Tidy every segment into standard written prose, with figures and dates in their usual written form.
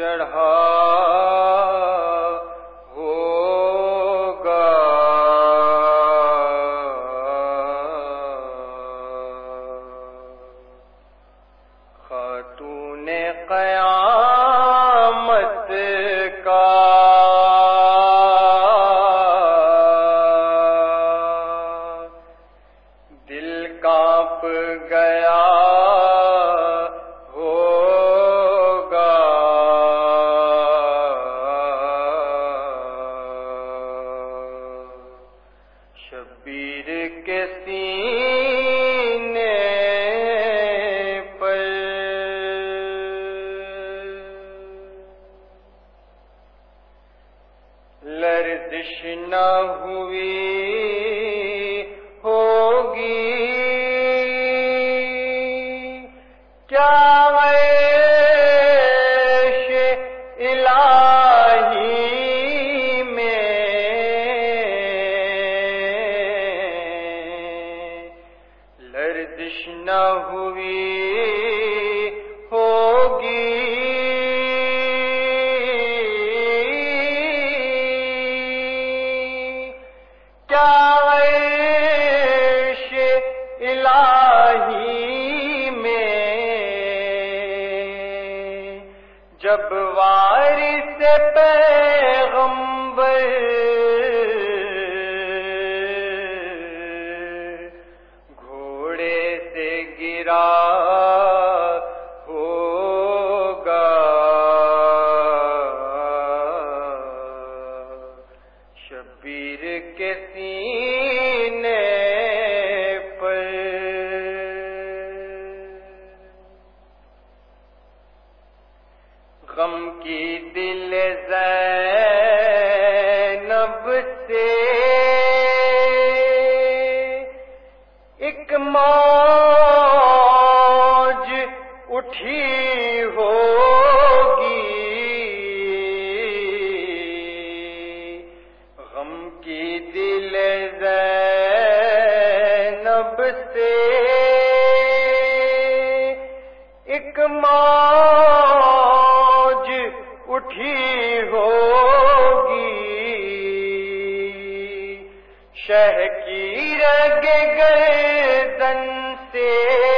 چڑھا ہوگا، خاتون قیامت کا دل کانپ گیا ہوگا، شبیر کے سینے پر لرزش نہ ہوئی ہوگی، کیا عیش الہی میں لرزش نہ ہوئی ہوگی، کیا عیش الہی میں جب وارث پیغمبر گھوڑے سے گرا ہوگا، شبیر کے سینے پر غم کی دل زینب سے ایک موج اٹھی ہوگی، غم کی دل زینب سے ایک موج اٹھی ہوگی، شہ کی رگ گردن سے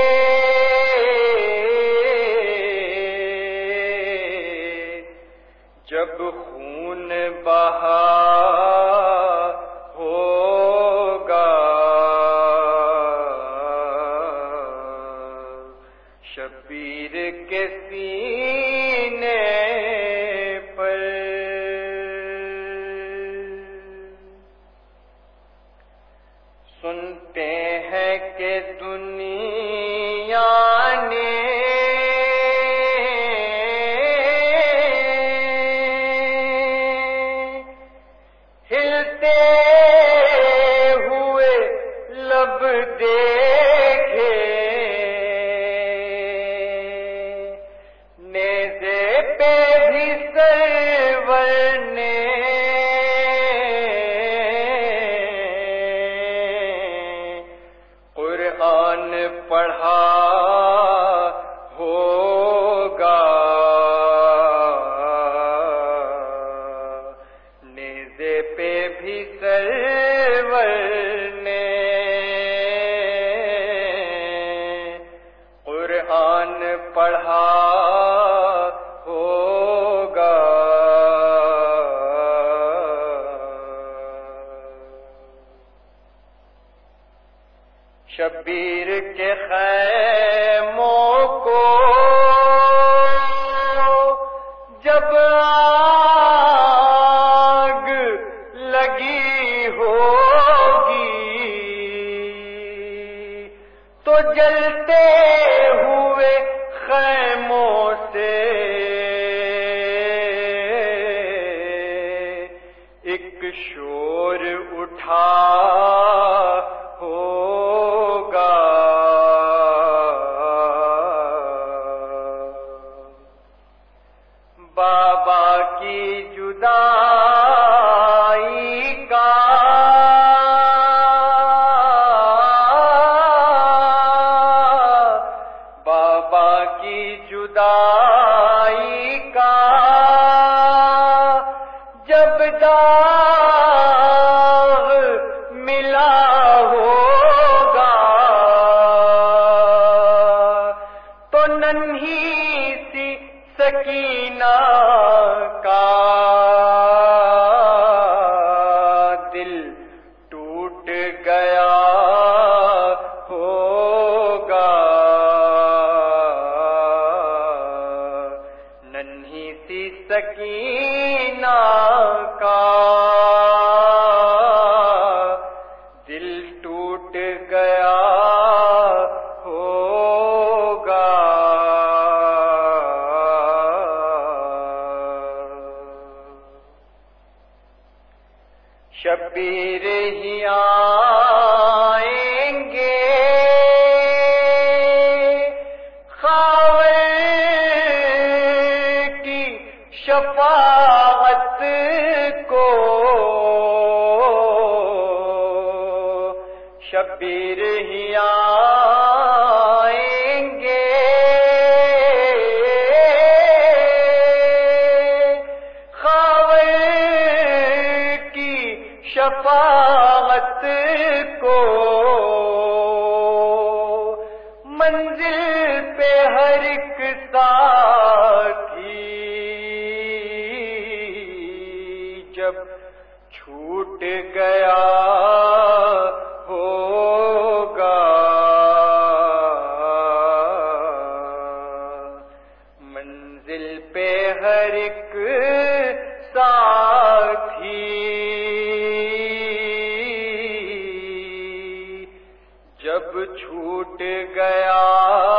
جب خون بہا ہوگا، شبیر کے سینے پر سنتے ہیں کہ دنیا نے ہلتے ہوئے لب دیکھے، نیزے پہ بھی سرور نے قرآن پڑھا ہوگا، نیزے پہ بھی سرور نے قرآن پڑھا ہوگا، شبیر کے خیموں کو جب آگ لگی ہوگی تو جلتے ہوئے خیموں سے ایک شور اٹھا ہوگا، بابا کی جدائی کا بابا کی جدائی کا جب داغ ملا ہوگا تو ننھی سی سکینہ کا دل ٹوٹ گیا ہوگا، ننھی سی سکینہ کا دل ٹوٹ گیا ہوگا۔ شبیر ہی آئیں گے خاور کی شفاعت کو، شبیر ہی آئیں گے خاور کی شفاعت کو، منزل پہ ہر ایک ساتھی جب چھوٹ گیا ہوگا، منزل پہ ہر ایک ساتھی جب چھوٹ گیا